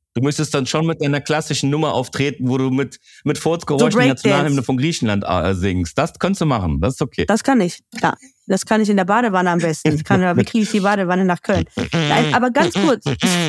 Du müsstest dann schon mit deiner klassischen Nummer auftreten, wo du mit Furzgeräuschen die Nationalhymne von Griechenland singst. Das könntest du machen, das ist okay. Das kann ich, ja. Das kann ich in der Badewanne am besten. Ich kann ja wirklich die Badewanne nach Köln. Nein, aber ganz kurz.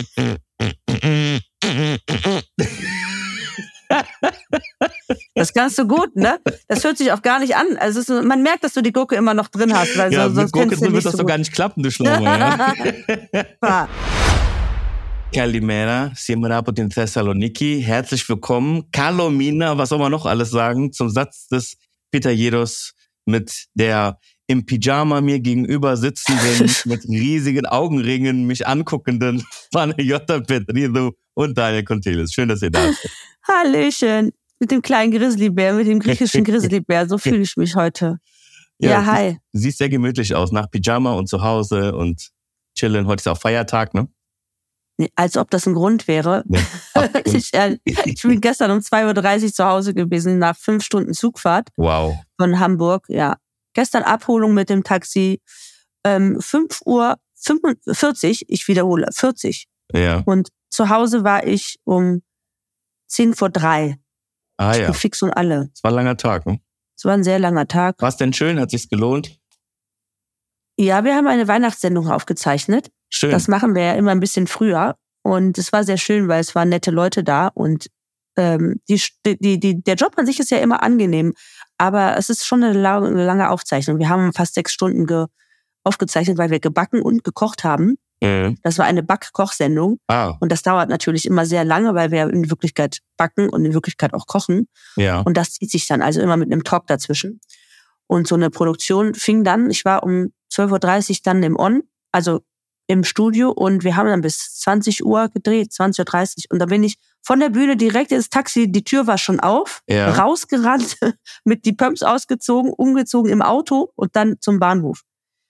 Das kannst du gut, ne? Das hört sich auch gar nicht an. Also man merkt, dass du die Gurke immer noch drin hast. Weil ja, sonst mit Gurke drin wird das doch gar nicht klappen, du Schlauer. Ja? Kalimera, siamo από την Thessaloniki. Herzlich willkommen. Kalomina, was soll man noch alles sagen, zum Satz des Pitajeros mit der im Pyjama mir gegenüber sitzenden, mit riesigen Augenringen mich anguckenden Panayota Petridou und Daniel Kontelis. Schön, dass ihr da seid. Hallöchen. Mit dem kleinen Grizzlybär, mit dem griechischen Grizzlybär. So fühle ich mich heute. Ja, hi. Du siehst sehr gemütlich aus, nach Pyjama und zu Hause und chillen. Heute ist auch Feiertag, ne? Als ob das ein Grund wäre. Nee. Ich bin gestern um 2.30 Uhr zu Hause gewesen, nach 5 Stunden Zugfahrt. Wow. Von Hamburg, ja. Gestern Abholung mit dem Taxi. 5:45 Uhr, ich wiederhole, 40. Ja. Und zu Hause war ich um 2:50. Ah ja. Fix und alle. Es war ein langer Tag, ne? Es war ein sehr langer Tag. War es denn schön? Hat sich's gelohnt? Ja, wir haben eine Weihnachtssendung aufgezeichnet. Schön. Das machen wir ja immer ein bisschen früher. Und es war sehr schön, weil es waren nette Leute da. Und der Job an sich ist ja immer angenehm. Aber es ist schon eine lange Aufzeichnung. Wir haben fast 6 Stunden aufgezeichnet, weil wir gebacken und gekocht haben. Mhm. Das war eine Back-Koch-Sendung. Ah. Und das dauert natürlich immer sehr lange, weil wir in Wirklichkeit backen und in Wirklichkeit auch kochen. Ja. Und das zieht sich dann also immer mit einem Talk dazwischen. Und so eine Produktion fing dann, ich war um 12.30 Uhr dann im also im Studio, und wir haben dann bis 20 Uhr gedreht, 20.30 Uhr. Und da bin ich von der Bühne direkt ins Taxi, die Tür war schon auf, rausgerannt, mit die Pumps ausgezogen, umgezogen im Auto und dann zum Bahnhof.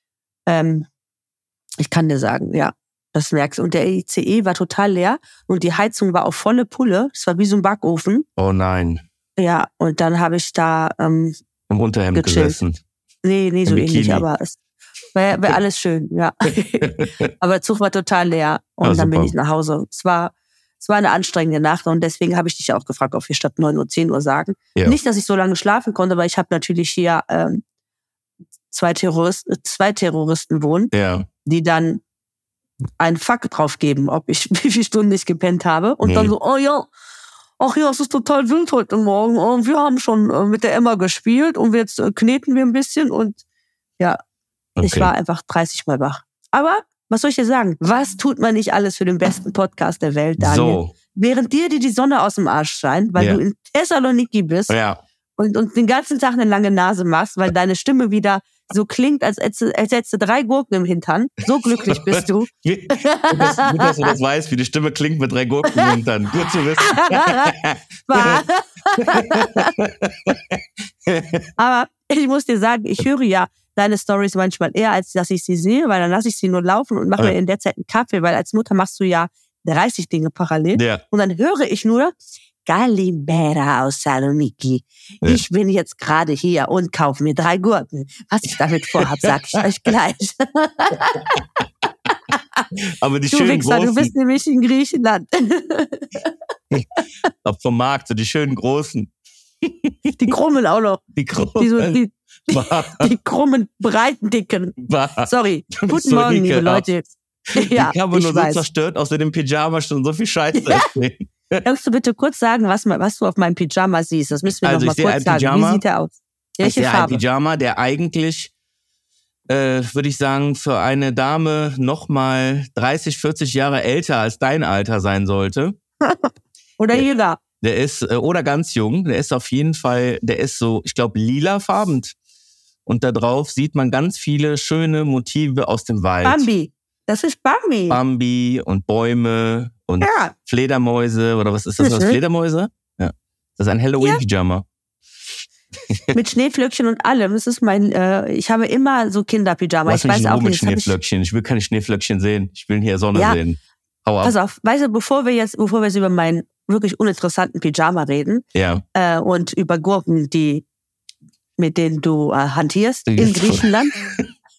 Ich kann dir sagen, ja, das merkst du. Und der ICE war total leer und die Heizung war auf volle Pulle. Es war wie so ein Backofen. Oh nein. Ja, und dann habe ich da im Unterhemd gesessen. Nee, so ähnlich, aber es wäre alles schön, ja. Aber der Zug war total leer und dann bin ich nach Hause. Es war eine anstrengende Nacht und deswegen habe ich dich auch gefragt, ob wir statt 9 Uhr 10 Uhr sagen. Ja. Nicht, dass ich so lange schlafen konnte, aber ich habe natürlich hier zwei Terroristen wohnen, die dann einen Fuck drauf geben, ob ich wie viele Stunden ich gepennt habe. Und dann so, oh ja, ach ja, es ist total wild heute Morgen. Und wir haben schon mit der Emma gespielt und jetzt kneten wir ein bisschen. Und ja, Ich war einfach 30 Mal wach. Aber was soll ich dir sagen? Was tut man nicht alles für den besten Podcast der Welt, Daniel? So. Während dir die Sonne aus dem Arsch scheint, weil du in Thessaloniki bist und den ganzen Tag eine lange Nase machst, weil deine Stimme wieder so klingt, als hättest du 3 Gurken im Hintern. So glücklich bist du. Gut, dass du das weißt, wie die Stimme klingt mit 3 Gurken im Hintern. Gut zu wissen. Aber ich muss dir sagen, ich höre ja deine Storys manchmal eher, als dass ich sie sehe, weil dann lasse ich sie nur laufen und mache mir in der Zeit einen Kaffee, weil als Mutter machst du ja 30 Dinge parallel. Ja. Und dann höre ich nur Kalimera aus Saloniki. Ja. Ich bin jetzt gerade hier und kaufe mir 3 Gurken. Was ich damit vorhabe, sag ich euch gleich. Aber die schönen Wichser, großen... Du bist nämlich in Griechenland. Vom Markt, so die schönen großen. Die krummen auch noch. Die krummen. Die krummen, breiten, dicken. Sorry. Guten Morgen, liebe Leute. Ja, ich habe nur so zerstört aus dem Pyjama schon so viel Scheiße erzählen. Kannst du bitte kurz sagen, was du auf meinem Pyjama siehst? Das müssen wir noch mal kurz sagen. Wie sieht der aus? Welche Farbe? Ein Pyjama, der eigentlich, würde ich sagen, für eine Dame noch mal 30, 40 Jahre älter als dein Alter sein sollte. Oder jünger. Der ist, oder ganz jung, der ist auf jeden Fall, der ist so, ich glaube, lilafarben. Und da drauf sieht man ganz viele schöne Motive aus dem Wald. Bambi. Das ist Bambi. Bambi und Bäume und Fledermäuse. Oder was ist das? Was Fledermäuse? Ja. Das ist ein Halloween-Pyjama. Mit Schneeflöckchen und allem. Das ist ich habe immer so Kinderpyjama. Ich weiß auch nicht. Schneeflöckchen. Ich will keine Schneeflöckchen sehen. Ich will hier Sonne sehen. Hau ab. Pass auf, weißt du, bevor wir jetzt über meinen wirklich uninteressanten Pyjama reden und über Gurken, mit denen du hantierst in Griechenland.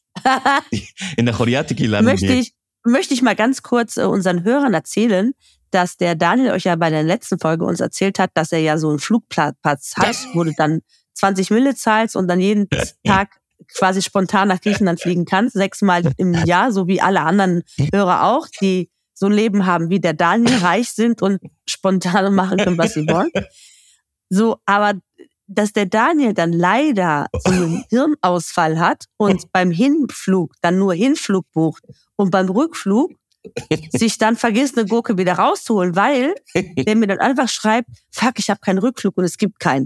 In der Choriatiki landen möchte ich mal ganz kurz unseren Hörern erzählen, dass der Daniel euch ja bei der letzten Folge uns erzählt hat, dass er ja so einen Flugplatz hat, wo du dann 20 Mille zahlst und dann jeden Tag quasi spontan nach Griechenland fliegen kannst, 6-mal im Jahr, so wie alle anderen Hörer auch, die so ein Leben haben wie der Daniel, reich sind und spontan machen können, was sie wollen. So, aber dass der Daniel dann leider so einen Hirnausfall hat und beim Hinflug dann nur Hinflug bucht und beim Rückflug sich dann vergisst, eine Gurke wieder rauszuholen, weil der mir dann einfach schreibt, fuck, ich habe keinen Rückflug und es gibt keinen.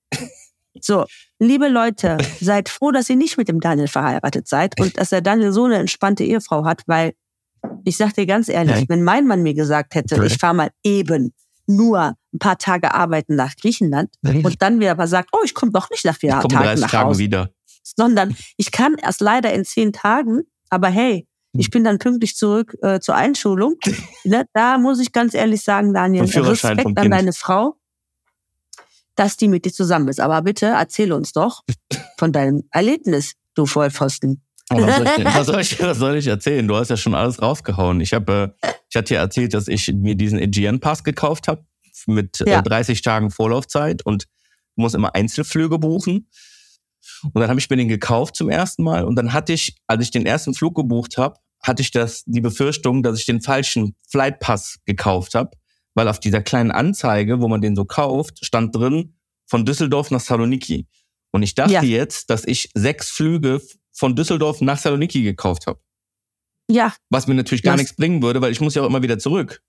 So, liebe Leute, seid froh, dass ihr nicht mit dem Daniel verheiratet seid und dass der Daniel so eine entspannte Ehefrau hat, weil ich sag dir ganz ehrlich, wenn mein Mann mir gesagt hätte, ich fahre mal eben nur ein paar Tage arbeiten nach Griechenland und dann wieder aber sagt, oh, ich komme doch nicht nach 4 Tagen nach Hause, wieder. Sondern ich kann erst leider in 10 Tagen, aber hey, ich bin dann pünktlich zurück zur Einschulung. Ne? Da muss ich ganz ehrlich sagen, Daniel, Respekt an deine Frau, dass die mit dir zusammen ist. Aber bitte erzähl uns doch von deinem Erlebnis, du Vollpfosten. Was soll ich erzählen? Du hast ja schon alles rausgehauen. Ich hatte ja erzählt, dass ich mir diesen Aegean-Pass gekauft habe mit 30 Tagen Vorlaufzeit und muss immer Einzelflüge buchen. Und dann habe ich mir den gekauft zum ersten Mal und dann hatte ich, als ich den ersten Flug gebucht habe, hatte ich die Befürchtung, dass ich den falschen Flightpass gekauft habe, weil auf dieser kleinen Anzeige, wo man den so kauft, stand drin von Düsseldorf nach Saloniki. Und ich dachte jetzt, dass ich 6 Flüge von Düsseldorf nach Saloniki gekauft habe. Ja. Was mir natürlich gar nichts bringen würde, weil ich muss ja auch immer wieder zurück.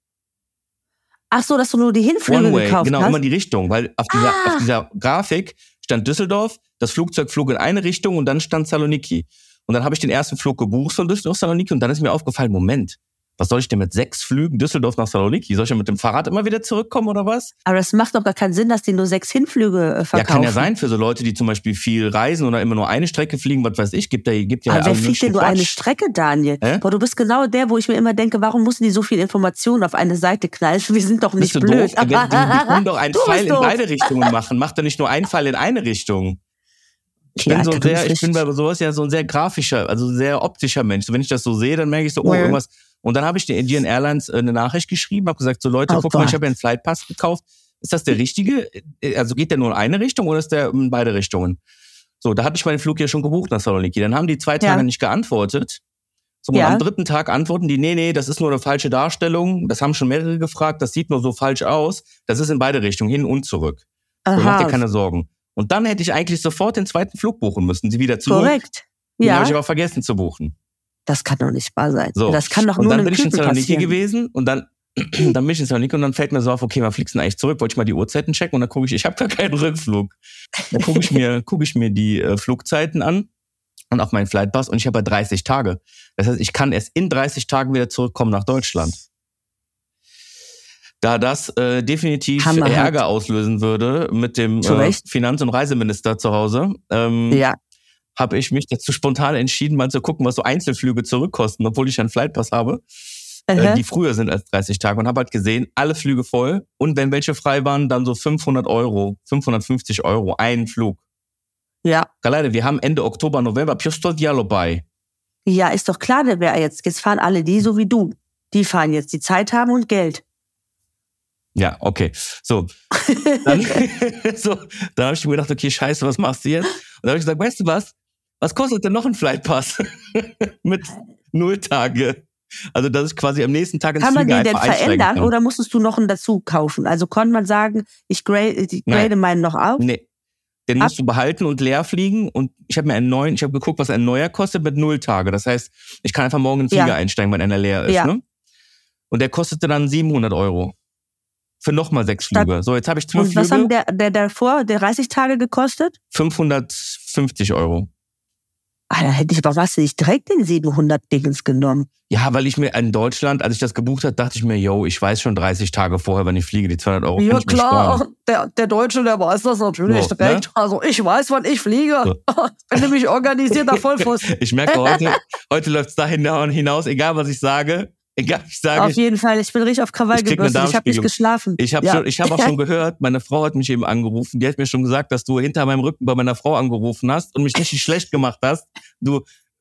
Ach so, dass du nur die Hinflüge gekauft hast? Genau, immer die Richtung, weil auf dieser Grafik stand Düsseldorf, das Flugzeug flog in eine Richtung und dann stand Saloniki. Und dann habe ich den ersten Flug gebucht von Düsseldorf Saloniki und dann ist mir aufgefallen, Moment, was soll ich denn mit 6 Flügen Düsseldorf nach Saloniki? Soll ich ja mit dem Fahrrad immer wieder zurückkommen oder was? Aber das macht doch gar keinen Sinn, dass die nur 6 Hinflüge verkaufen. Ja, kann ja sein für so Leute, die zum Beispiel viel reisen oder immer nur eine Strecke fliegen, was weiß ich, gibt ja. Aber wer fliegt denn nur eine Strecke, Daniel? Boah, du bist genau der, wo ich mir immer denke, warum müssen die so viel Informationen auf eine Seite knallen? Wir sind doch nicht blöd. Die können doch einen Pfeil in beide Richtungen machen. Mach doch nicht nur einen Pfeil in eine Richtung. Ich bin bei sowas ja so ein sehr grafischer, also sehr optischer Mensch. Wenn ich das so sehe, dann merke ich so, irgendwas. Und dann habe ich den Aegean Airlines eine Nachricht geschrieben, habe gesagt, so Leute, guck mal, ich habe ja einen Flightpass gekauft. Ist das der richtige? Also geht der nur in eine Richtung oder ist der in beide Richtungen? So, da hatte ich meinen Flug ja schon gebucht nach Saloniki. Dann haben die 2 Tage nicht geantwortet. So, und am 3. Tag antworten die, nee, das ist nur eine falsche Darstellung. Das haben schon mehrere gefragt. Das sieht nur so falsch aus. Das ist in beide Richtungen, hin und zurück. So, mach dir keine Sorgen. Und dann hätte ich eigentlich sofort den 2. Flug buchen müssen. Sie wieder zurück. Korrekt. Den habe ich aber vergessen zu buchen. Das kann doch nicht wahr sein. So. Das kann doch nur einem Typen passieren. Und dann bin ich in Saloniki gewesen und dann bin ich in Saloniki und dann fällt mir so auf, okay, wann fliegst du denn eigentlich zurück? Wollte ich mal die Uhrzeiten checken und dann gucke ich habe gar keinen Rückflug. Dann gucke ich mir die Flugzeiten an und auf meinen Flightpass und ich habe ja 30 Tage. Das heißt, ich kann erst in 30 Tagen wieder zurückkommen nach Deutschland. Da das definitiv Ärger auslösen würde mit dem Finanz- und Reiseminister zu Hause, habe ich mich dazu spontan entschieden, mal zu gucken, was so Einzelflüge zurückkosten, obwohl ich einen Flightpass habe, die früher sind als 30 Tage und habe halt gesehen, alle Flüge voll und wenn welche frei waren, dann so 500 €, 550 € einen Flug. Ja. Leider, wir haben Ende Oktober, November, Piostol Diallo bei. Ja, ist doch klar, der wäre jetzt fahren alle die so wie du. Die fahren jetzt, die Zeit haben und Geld. Ja, okay. So. Dann habe ich mir gedacht, okay, scheiße, was machst du jetzt? Und dann habe ich gesagt, weißt du was? Was kostet denn noch ein Flightpass? Mit 0 Tage. Also, dass ich quasi am nächsten Tag ins Flieger einsteigen kann. Kann man den denn verändern oder musstest du noch einen dazu kaufen? Also, konnte man sagen, ich grade meinen noch auf? Nee. Den musst du behalten und leer fliegen. Und ich habe geguckt, was ein neuer kostet mit 0 Tage. Das heißt, ich kann einfach morgen in den Flieger einsteigen, wenn einer leer ist. Ja. Ne? Und der kostete dann 700 €. Für nochmal 6 Flüge. So, jetzt habe ich 12 Flüge. Und was haben der davor, der 30 Tage gekostet? 550 €. Da hätte ich aber nicht direkt den 700 Dingens genommen. Ja, weil ich mir in Deutschland, als ich das gebucht habe, dachte ich mir, ich weiß schon 30 Tage vorher, wenn ich fliege, die 200 € Ja klar, der Deutsche, der weiß das natürlich direkt. Ne? Also ich weiß, wann ich fliege. So. Bin nämlich organisierter Vollpfosten. Ich merke heute läuft es dahin hinaus, egal was ich sage. Auf jeden Fall, ich bin richtig auf Krawall gebürstet. Ich habe nicht geschlafen. Ich habe auch schon gehört, meine Frau hat mich eben angerufen. Die hat mir schon gesagt, dass du hinter meinem Rücken bei meiner Frau angerufen hast und mich richtig schlecht gemacht hast. Du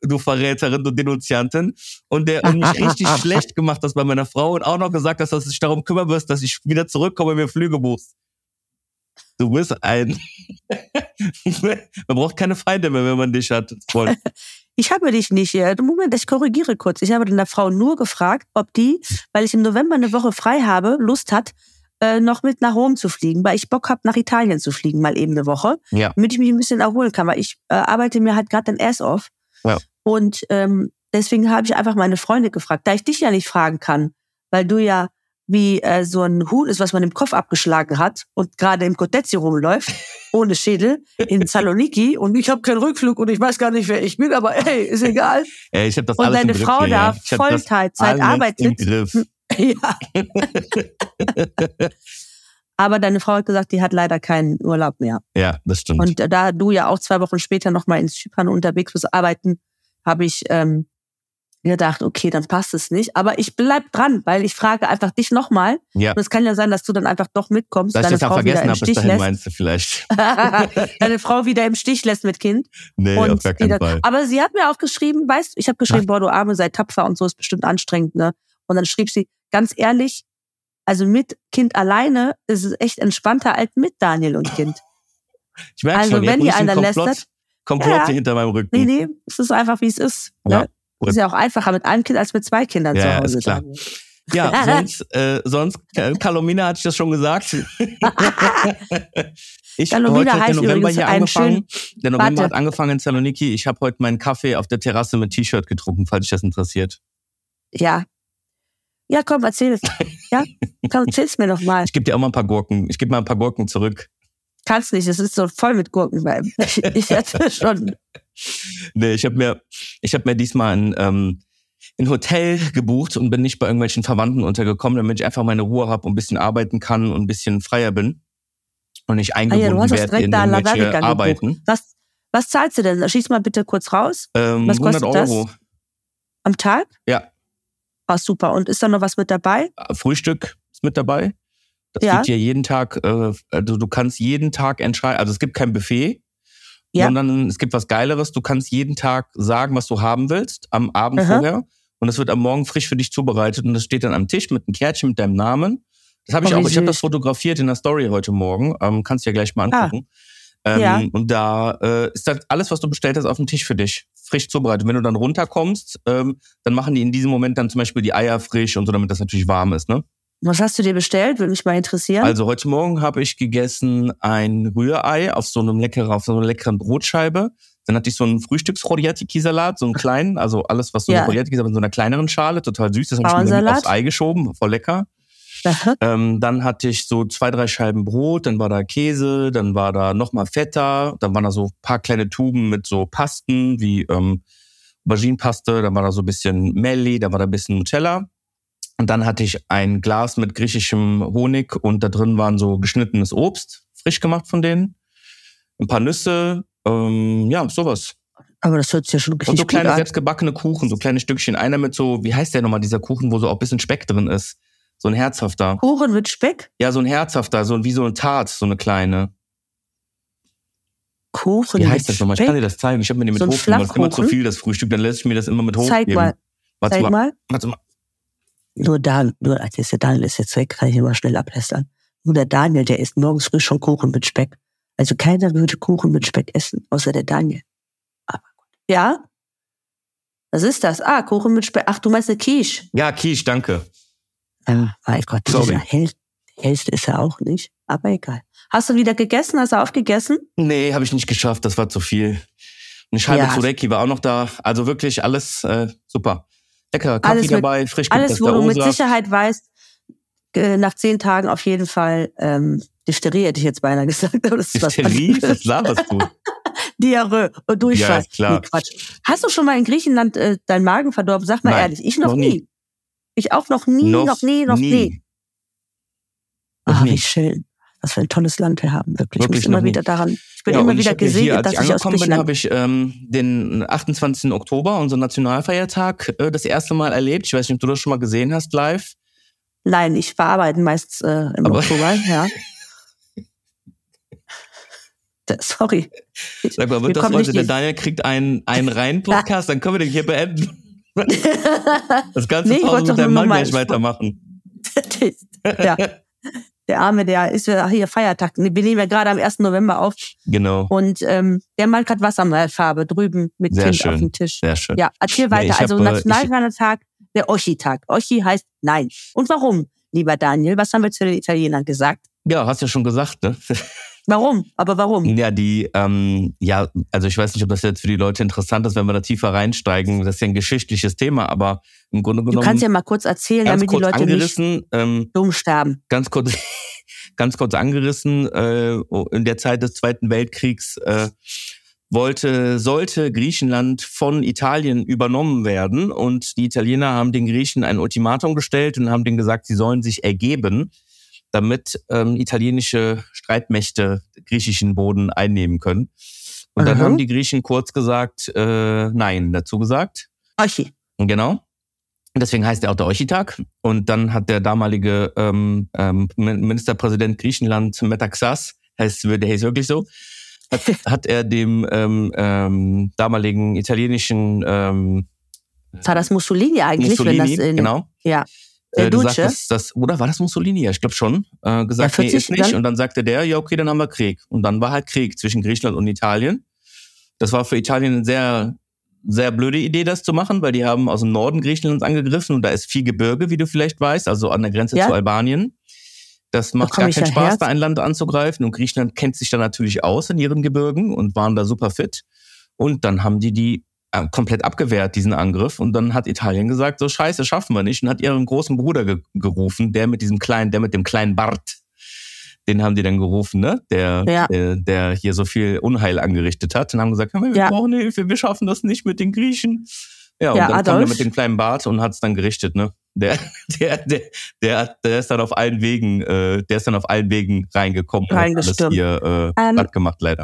du Verräterin, du Denunziantin. Und mich richtig schlecht gemacht hast bei meiner Frau und auch noch gesagt hast, dass du dich darum kümmern wirst, dass ich wieder zurückkomme und mir Flüge buchst. Du bist ein... Man braucht keine Feinde mehr, wenn man dich hat. Voll. Ich habe dich nicht. Moment, ich korrigiere kurz. Ich habe deiner Frau nur gefragt, ob die, weil ich im November eine Woche frei habe, Lust hat, noch mit nach Rom zu fliegen, weil ich Bock habe, nach Italien zu fliegen, mal eben eine Woche, damit ich mich ein bisschen erholen kann, weil ich arbeite mir halt gerade den Ass off. Ja. Und deswegen habe ich einfach meine Freunde gefragt, da ich dich ja nicht fragen kann, weil du ja wie so ein Huhn ist, was man im Kopf abgeschlagen hat und gerade im Kotezzi rumläuft, ohne Schädel, in Saloniki und ich habe keinen Rückflug und ich weiß gar nicht, wer ich bin, aber hey, ist egal. Ich hab das und alles deine im Griff Frau hier, da Vollzeit arbeitet. Ja. Aber deine Frau hat gesagt, die hat leider keinen Urlaub mehr. Ja, das stimmt. Und da du ja auch 2 Wochen später nochmal in Zypern unterwegs bist, arbeiten, habe ich gedacht, okay, dann passt es nicht. Aber ich bleib dran, weil ich frage einfach dich nochmal. Ja. Und es kann ja sein, dass du dann einfach doch mitkommst. Dass ich das auch vergessen habe, bis dahin meinst du vielleicht. Deine Frau wieder im Stich lässt mit Kind. Nee, und auf gar keinen Fall. Aber sie hat mir auch geschrieben, weißt du, ich habe geschrieben, boah, du Arme, sei tapfer und so, ist bestimmt anstrengend, ne? Und dann schrieb sie, ganz ehrlich, also mit Kind alleine ist es echt entspannter als mit Daniel und Kind. Ich merke also schon, wenn ihr einer lästert. Komplott hinter meinem Rücken. Nee, es ist einfach, wie es ist. Ja. Ne? Es ist ja auch einfacher mit einem Kind als mit 2 Kindern zu Hause. Ist klar. Ja, sonst Carlomina hatte ich das schon gesagt. Carlomina heißt der November übrigens hier angefangen. Der November hat angefangen in Saloniki. Ich habe heute meinen Kaffee auf der Terrasse mit T-Shirt getrunken, falls dich das interessiert. Ja. Ja, komm, erzähl es. Ja, komm, erzähl's mir doch mal. Ich gebe dir auch mal ein paar Gurken. Ich gebe mal ein paar Gurken zurück. Kannst nicht, es ist so voll mit Gurken. Ich hätte schon... Nee, ich hab mir diesmal ein Hotel gebucht und bin nicht bei irgendwelchen Verwandten untergekommen, damit ich einfach meine Ruhe habe und ein bisschen arbeiten kann und ein bisschen freier bin und nicht eingebunden werde in irgendwelche Arbeiten. Was zahlst du denn? Schieß mal bitte kurz raus. Was 100 kostet Euro. Das? Am Tag? Ja. Ah, super. Und ist da noch was mit dabei? Frühstück ist mit dabei. Das gibt dir jeden Tag, du kannst jeden Tag entscheiden, also es gibt kein Buffet, sondern es gibt was Geileres. Du kannst jeden Tag sagen, was du haben willst, am Abend vorher. Und es wird am Morgen frisch für dich zubereitet. Und das steht dann am Tisch mit einem Kärtchen mit deinem Namen. Das habe ich auch. Ich habe das fotografiert in der Story heute Morgen. Kannst du ja gleich mal angucken. Und da ist dann alles, was du bestellt hast, auf dem Tisch für dich. Frisch zubereitet. Wenn du dann runterkommst, dann machen die in diesem Moment dann zum Beispiel die Eier frisch und so, damit das natürlich warm ist, ne? Was hast du dir bestellt? Würde mich mal interessieren. Also heute Morgen habe ich gegessen ein Rührei auf so einer leckeren Brotscheibe. Dann hatte ich so einen Frühstücks-Rodiatiki-Salat, so einen kleinen, also alles, was so eine Rodiatiki ist, aber in so einer kleineren Schale, total süß. Das habe ich mir aufs Ei geschoben, voll lecker. Dann hatte ich so 2, 3 Scheiben Brot, dann war da Käse, dann war da nochmal Feta, dann waren da so ein paar kleine Tuben mit so Pasten, wie Auberginenpaste, dann war da so ein bisschen Melli, dann war da ein bisschen Nutella. Und dann hatte ich ein Glas mit griechischem Honig und da drin waren so geschnittenes Obst, frisch gemacht von denen. Ein paar Nüsse, sowas. Aber das hört sich ja schon richtig gut an. Und so kleine selbstgebackene Kuchen, so kleine Stückchen. Einer mit so, wie heißt der nochmal, dieser Kuchen, wo so auch ein bisschen Speck drin ist. So ein herzhafter. Kuchen mit Speck? Ja, so ein herzhafter, so wie so ein Tart, so eine kleine. Kuchen wie heißt das nochmal? Ich kann dir das zeigen. Ich habe mir den mit hochgegeben. Das ist immer zu viel, das Frühstück. Dann lässt ich mir das immer mit hochgeben. Zeig mal. Warte mal. Nur Daniel ist jetzt weg, kann ich immer schnell ablästern. Nur der Daniel, der isst morgens früh schon Kuchen mit Speck. Also keiner würde Kuchen mit Speck essen, außer der Daniel. Aber gut. Ja? Was ist das? Kuchen mit Speck. Ach, du meinst eine Quiche? Ja, Quiche, danke. Mein Gott, dieser hellste ist er auch nicht. Aber egal. Hast du wieder gegessen? Hast du aufgegessen? Nee, habe ich nicht geschafft. Das war zu viel. Eine Scheibe Zureki war auch noch da. Also wirklich alles super. Lecker, Kaffee dabei, frisch gepresster Alles, wo du mit Sicherheit weißt, nach 10 Tagen auf jeden Fall Diphtherie, hätte ich jetzt beinahe gesagt. Aber das ist Diphtherie? Was laberst du? Diarrhoe und Durchfall. Ja, ist klar. Nee, Quatsch. Hast du schon mal in Griechenland deinen Magen verdorben? Sag mal ehrlich, ich noch nie. Ich auch noch nie. Noch nie. Wie schön. Was für ein tolles Land wir haben, wirklich. Ich bin immer wieder daran. Ich bin immer wieder gesegnet, dass ich aus Griechenland... Habe ich den 28. Oktober, unseren Nationalfeiertag, das erste Mal erlebt. Ich weiß nicht, ob du das schon mal gesehen hast, live. Nein, ich verarbeite meistens im Oktober, ja. Sorry. Sag mal, wird das heute, der Daniel kriegt einen reinen Podcast, dann können wir den hier beenden. Das ganze Pause mit deinem Mann gleich weitermachen. Ja. Der Arme, der ist ja hier Feiertag. Wir nehmen ja gerade am 1. November auf. Genau. Und der malt gerade Wassermalfarbe drüben mit Sehr Kind schön. auf dem Tisch. Sehr schön. Ja, erzähl weiter. Also Nationalfeiertag, der Oschi-Tag. Oschi heißt Nein. Und warum, lieber Daniel? Was haben wir zu den Italienern gesagt? Ja, hast ja schon gesagt, ne? Warum? Aber warum? Ja, also ich weiß nicht, ob das jetzt für die Leute interessant ist, wenn wir da tiefer reinsteigen. Das ist ja ein geschichtliche Thema, aber im Grunde genommen... Du kannst ja mal kurz erzählen, damit die Leute nicht dumm sterben. Ganz kurz angerissen, in der Zeit des Zweiten Weltkriegs sollte Griechenland von Italien übernommen werden und die Italiener haben den Griechen ein Ultimatum gestellt und haben denen gesagt, sie sollen sich ergeben, damit italienische Streitmächte griechischen Boden einnehmen können. Und dann haben die Griechen kurz gesagt, Nein dazu gesagt. Oschi. Genau. Und deswegen heißt er auch der Oschi-Tag. Und dann hat der damalige Ministerpräsident Griechenland, Metaxas, der hieß wirklich so, hat er dem damaligen italienischen war das Mussolini eigentlich? Mussolini, genau. Ja. Gesagt, oder war das Mussolini? Ja, ich glaube schon. Gesagt, ja, nee, ist nicht. Und dann sagte der, ja okay, dann haben wir Krieg. Und dann war halt Krieg zwischen Griechenland und Italien. Das war für Italien eine sehr, sehr blöde Idee, das zu machen, weil die haben aus dem Norden Griechenlands angegriffen und da ist viel Gebirge, wie du vielleicht weißt, also an der Grenze zu Albanien. Das macht gar keinen Spaß, da ein Land anzugreifen. Und Griechenland kennt sich da natürlich aus in ihren Gebirgen und waren da super fit. Und dann haben die komplett abgewehrt, diesen Angriff. Und dann hat Italien gesagt, so scheiße, schaffen wir nicht. Und hat ihren großen Bruder gerufen, der mit dem kleinen Bart. Den haben die dann gerufen, ne? Der hier so viel Unheil angerichtet hat. Und haben gesagt, wir brauchen Hilfe, wir schaffen das nicht mit den Griechen. Ja, und dann Adolf. kam der mit dem kleinen Bart und hat es dann gerichtet, ne? Der ist dann auf allen Wegen, reingekommen und hat alles hier platt gemacht, leider.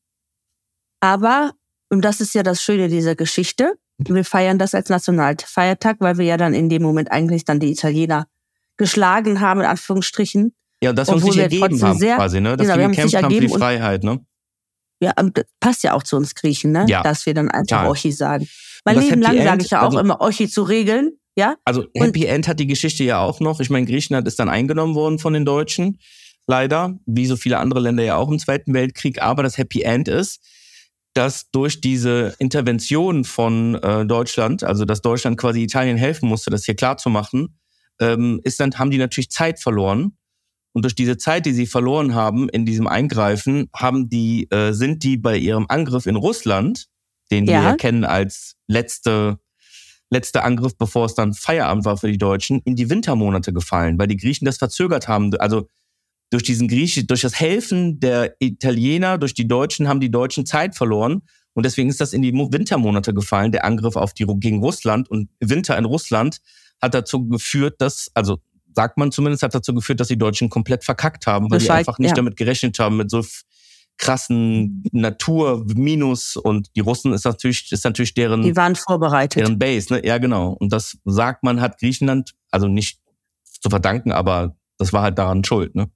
Aber, und das ist ja das Schöne dieser Geschichte, wir feiern das als Nationalfeiertag, weil wir ja dann in dem Moment eigentlich dann die Italiener geschlagen haben, in Anführungsstrichen. Ja, und dass wir uns nicht ergeben haben, quasi, ne? Dass wir gekämpft haben für die Freiheit, ne? Ja, das passt ja auch zu uns Griechen, ne? Ja, dass wir dann einfach Oschi sagen. Mein Leben lang sage ich ja auch immer, Oschi zu regeln. Ja? Also Happy End hat die Geschichte ja auch noch. Ich meine, Griechenland ist dann eingenommen worden von den Deutschen, leider, wie so viele andere Länder ja auch im Zweiten Weltkrieg. Aber das Happy End ist, dass durch diese Intervention von Deutschland, also dass Deutschland quasi Italien helfen musste, das hier klar zu machen, haben die natürlich Zeit verloren. Und durch diese Zeit, die sie verloren haben in diesem Eingreifen, sind die bei ihrem Angriff in Russland, den wir ja kennen als letzte Angriff, bevor es dann Feierabend war für die Deutschen, in die Wintermonate gefallen, weil die Griechen das verzögert haben. Also durch das Helfen der Italiener, durch die Deutschen, haben die Deutschen Zeit verloren. Und deswegen ist das in die Wintermonate gefallen, der Angriff gegen Russland. Und Winter in Russland hat dazu geführt, sagt man zumindest, hat dazu geführt, dass die Deutschen komplett verkackt haben, weil die einfach nicht damit gerechnet haben, mit so krassen Naturminus. Und die Russen ist natürlich deren... Die waren vorbereitet. Deren Base, ne? Ja, genau. Und das sagt man, hat Griechenland, also nicht zu verdanken, aber das war halt daran schuld, ne?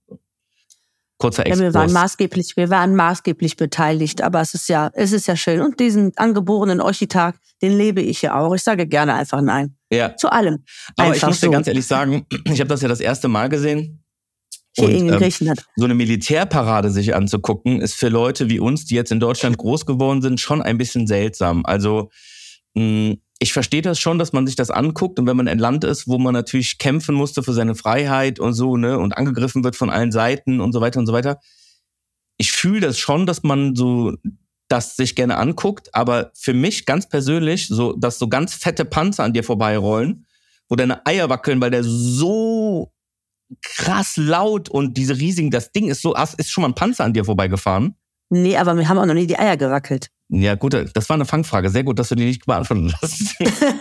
Kurzer Exkurs. Ja, wir waren maßgeblich beteiligt, aber es ist ja schön. Und diesen angeborenen Oschi-Tag, den lebe ich ja auch. Ich sage gerne einfach Nein. Ja. Zu allem. Aber ich muss dir ganz ehrlich sagen, ich habe das ja das erste Mal gesehen. Hier in Griechenland. So eine Militärparade sich anzugucken, ist für Leute wie uns, die jetzt in Deutschland groß geworden sind, schon ein bisschen seltsam. Also ich verstehe das schon, dass man sich das anguckt und wenn man ein Land ist, wo man natürlich kämpfen musste für seine Freiheit und so, ne, und angegriffen wird von allen Seiten und so weiter und so weiter. Ich fühle das schon, dass man so das sich gerne anguckt, aber für mich ganz persönlich, dass so ganz fette Panzer an dir vorbeirollen, wo deine Eier wackeln, weil der so krass laut und diese riesigen, das Ding ist schon mal ein Panzer an dir vorbeigefahren? Nee, aber wir haben auch noch nie die Eier gewackelt. Ja gut, das war eine Fangfrage. Sehr gut, dass du die nicht beantwortet hast.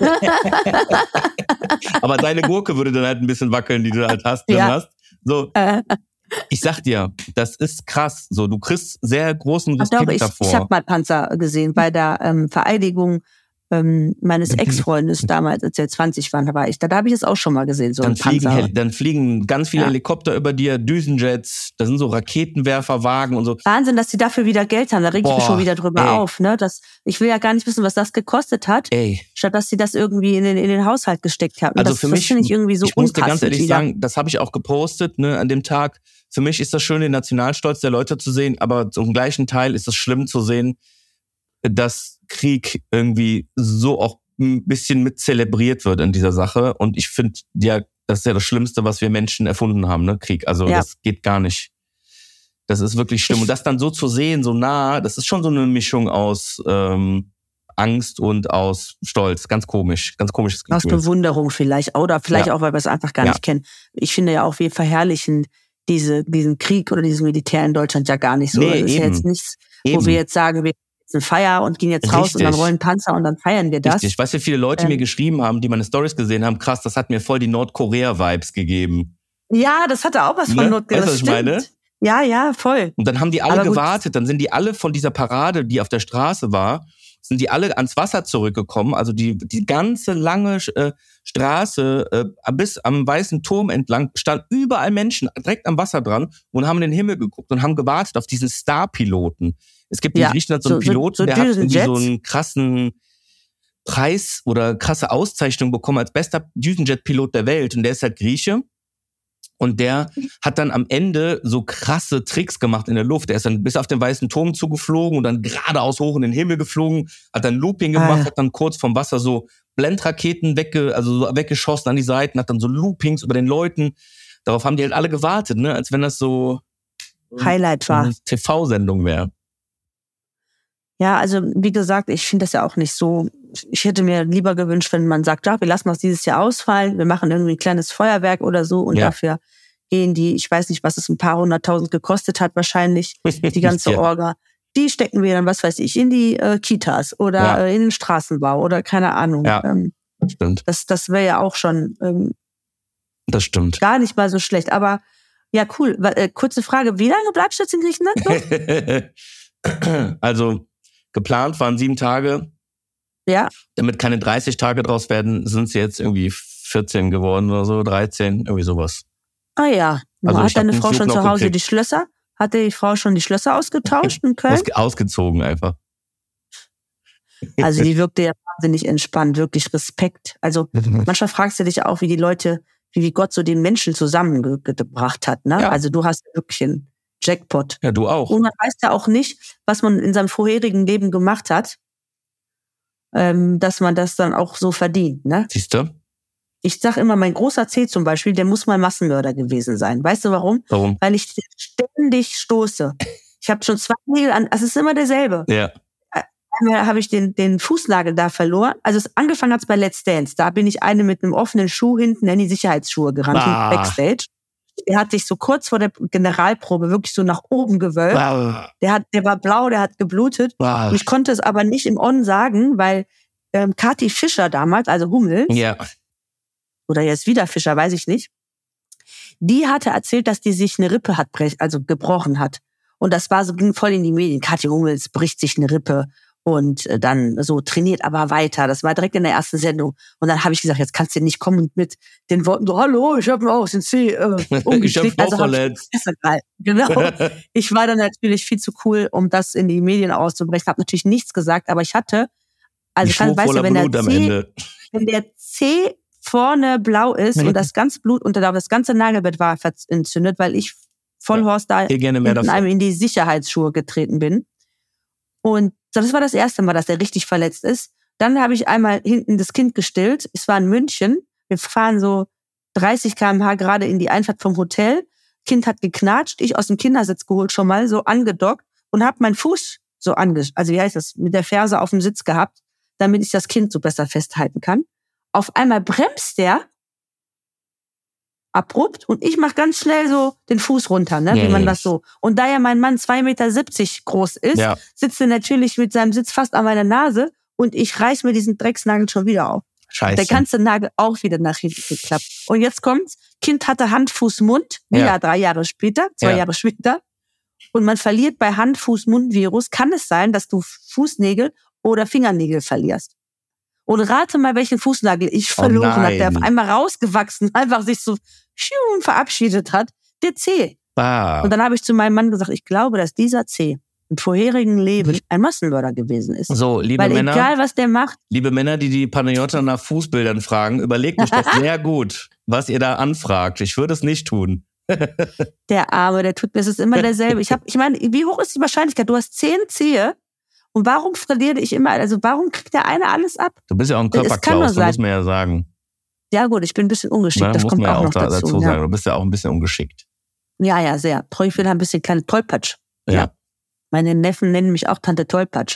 Aber deine Gurke würde dann halt ein bisschen wackeln, die du halt hast. So, ich sag dir, das ist krass. So, du kriegst sehr großen Respekt davor. Ich habe mal Panzer gesehen bei der Vereidigung meines Ex-Freundes damals, als wir 20 waren, da habe ich es auch schon mal gesehen, so ein Panzer. Dann fliegen ganz viele Helikopter über dir, Düsenjets, da sind so Raketenwerferwagen und so. Wahnsinn, dass die dafür wieder Geld haben, da reg ich mich schon wieder drüber auf. Ne? Ich will ja gar nicht wissen, was das gekostet hat, statt dass sie das irgendwie in den Haushalt gesteckt haben. Also für mich, das finde ich irgendwie so ich muss dir ganz ehrlich sagen, das habe ich auch gepostet, ne, an dem Tag. Für mich ist das schön, den Nationalstolz der Leute zu sehen, aber zum gleichen Teil ist es schlimm zu sehen, dass Krieg irgendwie so auch ein bisschen mit zelebriert wird in dieser Sache. Und ich finde, ja, das ist ja das Schlimmste, was wir Menschen erfunden haben, ne, Krieg. Also das geht gar nicht. Das ist wirklich schlimm. Und das dann so zu sehen, so nah, das ist schon so eine Mischung aus Angst und aus Stolz. Ganz komisches Gefühl. Aus Bewunderung vielleicht. Oder vielleicht auch, weil wir es einfach gar nicht kennen. Ich finde ja auch, wir verherrlichen diesen Krieg oder dieses Militär in Deutschland ja gar nicht so. Nee, das ist ja jetzt nichts, wo wir jetzt sagen, wir eine Feier und gehen jetzt raus und dann rollen Panzer und dann feiern wir das. Richtig. Weißt du, wie viele Leute mir geschrieben haben, die meine Stories gesehen haben, krass, das hat mir voll die Nordkorea-Vibes gegeben. Ja, das hatte auch was von Nordkorea. Weißt du, was ich meine? Ja, voll. Und dann haben die alle gewartet, dann sind die alle von dieser Parade, die auf der Straße war, sind die alle ans Wasser zurückgekommen, also die ganze lange Straße bis am Weißen Turm entlang, stand überall Menschen direkt am Wasser dran und haben in den Himmel geguckt und haben gewartet auf diesen Star-Piloten. Es gibt in Griechenland so einen Piloten, der hat irgendwie so einen krassen Preis oder krasse Auszeichnung bekommen als bester Düsenjet-Pilot der Welt. Und der ist halt Grieche. Und der hat dann am Ende so krasse Tricks gemacht in der Luft. Der ist dann bis auf den Weißen Turm zugeflogen und dann geradeaus hoch in den Himmel geflogen, hat dann Looping gemacht, hat dann kurz vom Wasser so Blendraketen weggeschossen an die Seiten, hat dann so Loopings über den Leuten. Darauf haben die halt alle gewartet, ne? Als wenn das so Highlight war. Eine TV-Sendung wäre. Ja, also wie gesagt, ich finde das ja auch nicht so. Ich hätte mir lieber gewünscht, wenn man sagt, ja, wir lassen das dieses Jahr ausfallen, wir machen irgendwie ein kleines Feuerwerk oder so und dafür gehen die, ich weiß nicht, was es ein paar 100.000 gekostet hat wahrscheinlich, die ganze Orga. Die stecken wir dann, was weiß ich, in die Kitas oder in den Straßenbau oder keine Ahnung. Ja, stimmt. Das wäre ja auch schon das stimmt. Gar nicht mal so schlecht. Aber ja, cool. Kurze Frage, wie lange bleibst du jetzt in Griechenland noch? Also geplant waren 7 Tage. Ja. Damit keine 30 Tage draus werden, sind es jetzt irgendwie 14 geworden oder so, 13, irgendwie sowas. Ah ja. Also hat deine Frau schon zu Hause die Schlösser? Hat die Frau schon die Schlösser ausgetauscht in Köln? Ausgezogen einfach. Also die wirkte ja wahnsinnig entspannt, wirklich Respekt. Also manchmal fragst du dich auch, wie Gott so den Menschen zusammengebracht hat. Ne? Ja. Also du hast wirklich einen Jackpot. Ja, du auch. Und man weiß ja auch nicht, was man in seinem vorherigen Leben gemacht hat, dass man das dann auch so verdient. Ne? Siehst du? Ich sag immer, mein großer C zum Beispiel, der muss mal Massenmörder gewesen sein. Weißt du warum? Warum? Weil ich ständig stoße. Ich habe schon 2 Nägel an, es ist immer derselbe. Ja. Einmal habe ich den Fußnagel da verloren. Also angefangen hat's bei Let's Dance. Da bin ich eine mit einem offenen Schuh hinten in die Sicherheitsschuhe gerannt, Backstage. Der hat sich so kurz vor der Generalprobe wirklich so nach oben gewölbt. Der war blau, der hat geblutet. Und ich konnte es aber nicht im On sagen, weil Kathi Fischer damals, also Hummels, oder jetzt wieder Fischer, weiß ich nicht, die hatte erzählt, dass die sich eine Rippe gebrochen hat. Und das ging voll in die Medien. Kathi Hummels bricht sich eine Rippe und dann so trainiert aber weiter. Das war direkt in der ersten Sendung. Und dann habe ich gesagt, jetzt kannst du nicht kommen mit den Worten so, hallo, ich habe mir auch den C Ich umgeklickt. habe verletzt. Genau. Ich war dann natürlich viel zu cool, um das in die Medien auszubrechen. Habe natürlich nichts gesagt, aber ich hatte, weißt du, wenn der C vorne blau ist und das ganze Blut das ganze Nagelbett war entzündet, weil ich Vollhorst da in die Sicherheitsschuhe getreten bin. Und das war das erste Mal, dass er richtig verletzt ist. Dann habe ich einmal hinten das Kind gestillt. Es war in München. Wir fahren so 30 km/h gerade in die Einfahrt vom Hotel. Kind hat geknatscht. Ich aus dem Kindersitz geholt, schon mal so angedockt und habe meinen Fuß so mit der Ferse auf dem Sitz gehabt, damit ich das Kind so besser festhalten kann. Auf einmal bremst der abrupt und ich mache ganz schnell so den Fuß runter, ne, wie man das so. Und da ja mein Mann 2,70 Meter groß ist, sitzt er natürlich mit seinem Sitz fast an meiner Nase und ich reiß mir diesen Drecksnagel schon wieder auf. Scheiße. Der ganze Nagel auch wieder nach hinten geklappt. Und jetzt kommt's, Kind hatte Hand, Fuß, Mund, wieder 2 Jahre später. Und man verliert bei Hand, Fuß, Mund Virus, kann es sein, dass du Fußnägel oder Fingernägel verlierst. Und rate mal, welchen Fußnagel ich verloren habe, der auf einmal rausgewachsen, einfach sich so verabschiedet hat. Der Zeh. Bah. Und dann habe ich zu meinem Mann gesagt, ich glaube, dass dieser Zeh im vorherigen Leben ein Massenmörder gewesen ist. So, liebe Weil Männer, egal, was der macht. Liebe Männer, die Panayota nach Fußbildern fragen, überlegt euch doch sehr gut, was ihr da anfragt. Ich würde es nicht tun. Der Arme, der tut mir, es ist immer derselbe. Ich meine, wie hoch ist die Wahrscheinlichkeit? Du hast 10 Zehe. Und warum verliere ich immer, also warum kriegt der eine alles ab? Du bist ja auch ein Körperklaus, muss man ja sagen. Ja gut, ich bin ein bisschen ungeschickt, das kommt auch noch dazu. Sagen. Du bist ja auch ein bisschen ungeschickt. Ja, sehr. Ich will ein bisschen kleine Tollpatsch. Ja. Meine Neffen nennen mich auch Tante Tollpatsch.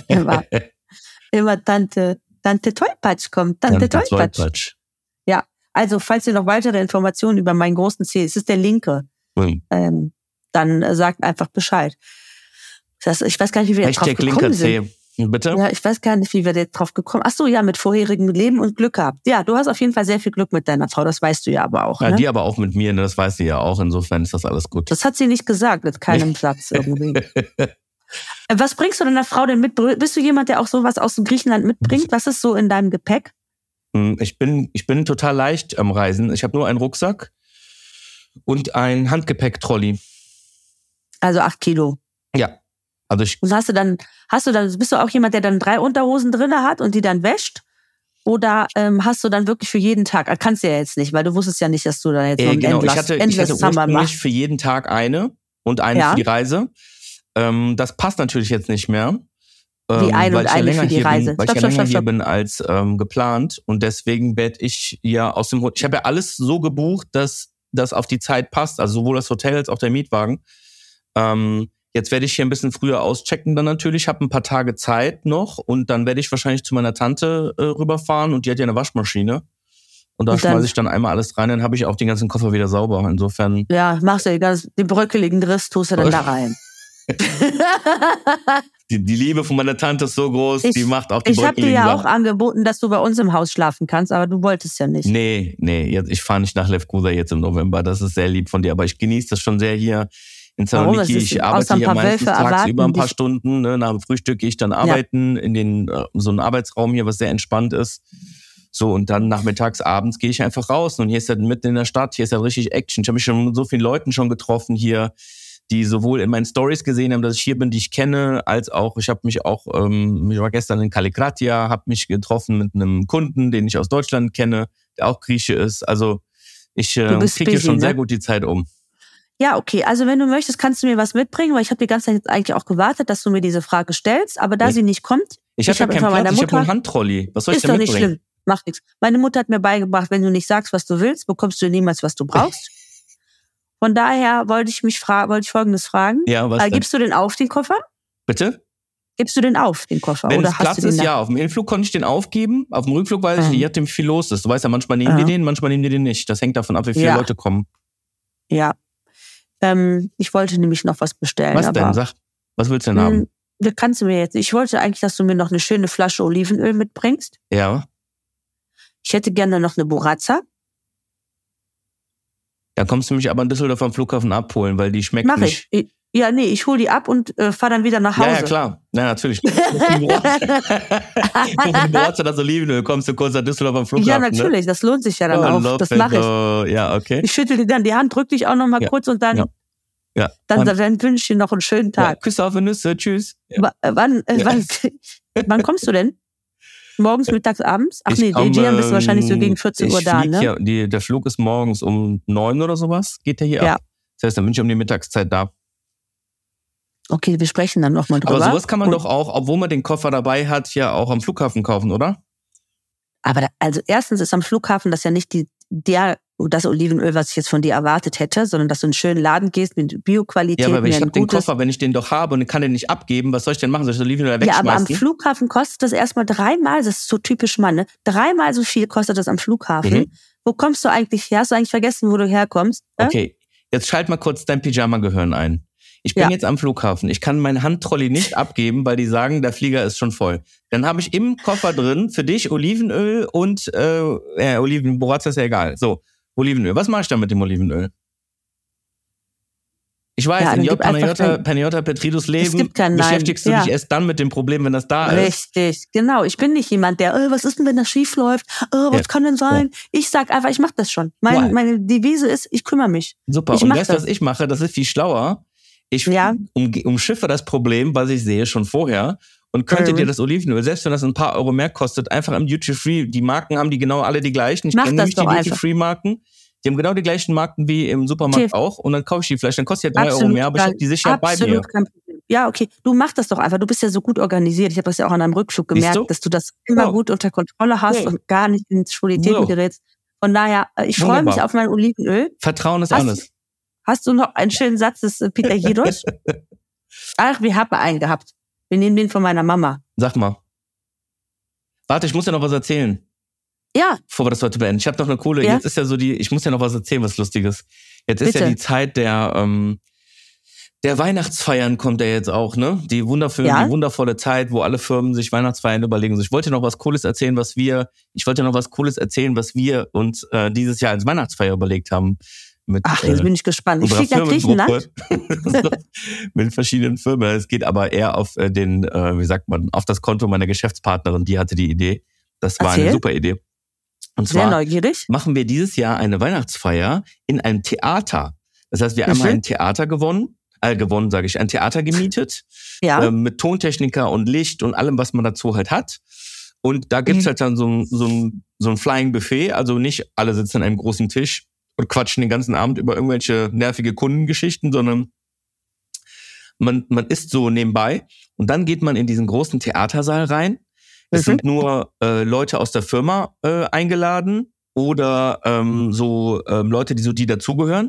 Immer Tante Tollpatsch kommt. Tante Tollpatsch. Ja, also falls ihr noch weitere Informationen über meinen großen Zeh, es ist der linke, dann sagt einfach Bescheid. Ich weiß gar nicht, wie wir drauf gekommen sind. Bitte? Ja, ich weiß gar nicht, wie wir jetzt drauf gekommen sind. Ach so, ja, mit vorherigem Leben und Glück gehabt. Ja, du hast auf jeden Fall sehr viel Glück mit deiner Frau, das weißt du ja aber auch. Ja, ne? Die aber auch mit mir, das weiß sie ja auch. Insofern ist das alles gut. Das hat sie nicht gesagt, mit keinem Satz irgendwie. Was bringst du deiner Frau denn mit? Bist du jemand, der auch sowas aus dem Griechenland mitbringt? Was ist so in deinem Gepäck? Ich bin total leicht am Reisen. Ich habe nur einen Rucksack und ein Handgepäck-Trolley. Also 8 Kilo. Ja. Also und bist du auch jemand, der dann 3 Unterhosen drin hat und die dann wäscht? Oder hast du dann wirklich für jeden Tag? Kannst du ja jetzt nicht, weil du wusstest ja nicht, dass du da jetzt noch genau. Ich hatte ursprünglich für jeden Tag eine und eine für die Reise. Das passt natürlich jetzt nicht mehr. Wie eine und eine für die Reise. Weil ich ja länger hier bin als geplant. Und deswegen werde ich ja aus dem Hotel. Ich habe ja alles so gebucht, dass das auf die Zeit passt. Also sowohl das Hotel als auch der Mietwagen. Jetzt werde ich hier ein bisschen früher auschecken dann natürlich, habe ein paar Tage Zeit noch und dann werde ich wahrscheinlich zu meiner Tante rüberfahren und die hat ja eine Waschmaschine. Und da schmeiße ich dann einmal alles rein, dann habe ich auch den ganzen Koffer wieder sauber. Insofern. Ja, machst du den bröckeligen Riss, tust du dann da rein. Die Liebe von meiner Tante ist so groß, die macht auch die bröckeligen. Ich habe dir ja auch angeboten, dass du bei uns im Haus schlafen kannst, aber du wolltest ja nicht. Nee, ich fahre nicht nach Lefkada jetzt im November, das ist sehr lieb von dir, aber ich genieße das schon sehr hier. In Saloniki, ich arbeite hier meistens tagsüber ein paar Stunden. Ne? Nach dem Frühstück gehe ich dann arbeiten in so einen Arbeitsraum hier, was sehr entspannt ist. So, und dann nachmittags, abends gehe ich einfach raus. Und hier ist halt mitten in der Stadt, hier ist halt richtig Action. Ich habe mich schon mit so vielen Leuten schon getroffen hier, die sowohl in meinen Stories gesehen haben, dass ich hier bin, die ich kenne, als auch, ich habe mich auch, ich war gestern in Kalikratia, habe mich getroffen mit einem Kunden, den ich aus Deutschland kenne, der auch Grieche ist. Also ich kriege hier schon sehr gut die Zeit um. Ja, okay. Also wenn du möchtest, kannst du mir was mitbringen, weil ich habe die ganze Zeit jetzt eigentlich auch gewartet, dass du mir diese Frage stellst. Aber da sie nicht kommt, ich habe ja keinen Platz, ich habe nur einen Handtrolley. Was soll ich denn mitbringen? Ist doch nicht schlimm, macht nichts. Meine Mutter hat mir beigebracht, wenn du nicht sagst, was du willst, bekommst du niemals, was du brauchst. Von daher wollte ich Folgendes fragen. Ja, was gibst du den auf, den Koffer? Bitte? Gibst du den auf, den Koffer? Wenn oder es Platz ist, ja. Auf dem Hinflug konnte ich den aufgeben. Auf dem Rückflug weiß ich, je nachdem, wie viel los ist. Du weißt ja, manchmal nehmen die den, manchmal nehmen die den nicht. Das hängt davon ab, wie viele Leute kommen. Ja. Ich wollte nämlich noch was bestellen. Was denn? Sag, was willst du denn haben? Das kannst du mir jetzt. Ich wollte eigentlich, dass du mir noch eine schöne Flasche Olivenöl mitbringst. Ja. Ich hätte gerne noch eine Burraza. Da kommst du mich aber in Düsseldorf am Flughafen abholen, weil die schmeckt nicht. Mach ich. Ja, nee, ich hole die ab und fahre dann wieder nach Hause. Ja, klar. Ja, natürlich. Wenn du das Olivenöl kommst du kurz nach Düsseldorf am Flughafen. Ja, natürlich. Ne? Das lohnt sich ja dann auch. Das mache ich. Ja, okay. Ich schüttel dir dann die Hand, drück dich auch noch mal kurz und dann, dann wünsche ich dir noch einen schönen Tag. Ja, Küsse auf die Nüsse. Tschüss. Ja. Wann kommst du denn? Morgens, mittags, abends? Ach nee, die bist du wahrscheinlich so gegen 14 Uhr da, ne? Ja, der Flug ist morgens um 9 oder sowas. Geht der hier ab. Das heißt, dann bin ich um die Mittagszeit da. Okay, wir sprechen dann nochmal drüber. Aber sowas kann man doch auch, obwohl man den Koffer dabei hat, ja auch am Flughafen kaufen, oder? Aber also erstens ist am Flughafen das ja nicht das Olivenöl, was ich jetzt von dir erwartet hätte, sondern dass du in einen schönen Laden gehst mit Bioqualität. Ja, aber ich habe den Koffer, wenn ich den doch habe und kann den nicht abgeben, was soll ich denn machen? Soll ich das Olivenöl wegschmeißen? Ja, aber am Flughafen kostet das erstmal 3-mal, das ist so typisch Mann, ne? 3-mal so viel kostet das am Flughafen. Wo kommst du eigentlich her? Hast du eigentlich vergessen, wo du herkommst? Okay, jetzt schalt mal kurz dein Pyjama-Gehirn ein. Ich bin jetzt am Flughafen. Ich kann meinen Handtrolley nicht abgeben, weil die sagen, der Flieger ist schon voll. Dann habe ich im Koffer drin für dich Olivenöl und Burraza ist ja egal. So, Olivenöl. Was mache ich dann mit dem Olivenöl? Ich weiß, in J. Panayotta Petridus Leben beschäftigst du dich erst dann mit dem Problem, wenn das da ist. Richtig, genau. Ich bin nicht jemand, der, was ist denn, wenn das schief läuft? Was kann denn sein? Ja. Ich sag einfach, ich mache das schon. Meine Devise ist, ich kümmere mich. Super. Und weißt du, was ich mache? Das ist viel schlauer. Ich umschiffe das Problem, was ich sehe, schon vorher und könnte dir das Olivenöl, selbst wenn das ein paar Euro mehr kostet, einfach im Duty-Free, die Marken haben die genau alle die gleichen. Ich kenne nämlich die Duty-Free-Marken. Die haben genau die gleichen Marken wie im Supermarkt auch und dann kaufe ich die vielleicht, dann kostet ja 3 Euro mehr, aber ich habe die sicher bei mir. Kein Problem. Ja, okay, du machst das doch einfach, du bist ja so gut organisiert, ich habe das ja auch an einem Rückflug gemerkt, dass du das immer gut unter Kontrolle hast und gar nicht in Schwulitäten gerätst. Von daher, ich freue mich auf mein Olivenöl. Vertrauen ist alles. Hast du noch einen schönen Satz des Peter Jedosch? Ach, wir haben einen gehabt. Wir nehmen den von meiner Mama. Sag mal. Warte, ich muss ja noch was erzählen. Ja. Bevor wir das heute beenden. Ich habe noch eine coole, jetzt ist ja so ich muss ja noch was erzählen, was Lustiges. Jetzt ist ja die Zeit der Weihnachtsfeiern kommt ja jetzt auch, ne? Die wundervolle Zeit, wo alle Firmen sich Weihnachtsfeiern überlegen. Ich wollte noch was Cooles erzählen, was wir uns dieses Jahr als Weihnachtsfeier überlegt haben. Jetzt bin ich gespannt. Ich fliege nach Griechenland. Mit verschiedenen Firmen. Es geht aber eher auf auf das Konto meiner Geschäftspartnerin, die hatte die Idee. Das war eine super Idee. Und zwar neugierig. Machen wir dieses Jahr eine Weihnachtsfeier in einem Theater. Das heißt, wir haben ein Theater ein Theater gemietet. Mit Tontechniker und Licht und allem, was man dazu halt hat. Und da gibt's halt dann so ein Flying Buffet. Also nicht alle sitzen an einem großen Tisch und quatschen den ganzen Abend über irgendwelche nervige Kundengeschichten, sondern man isst so nebenbei. Und dann geht man in diesen großen Theatersaal rein. Es sind nur Leute aus der Firma eingeladen oder Leute, die dazugehören.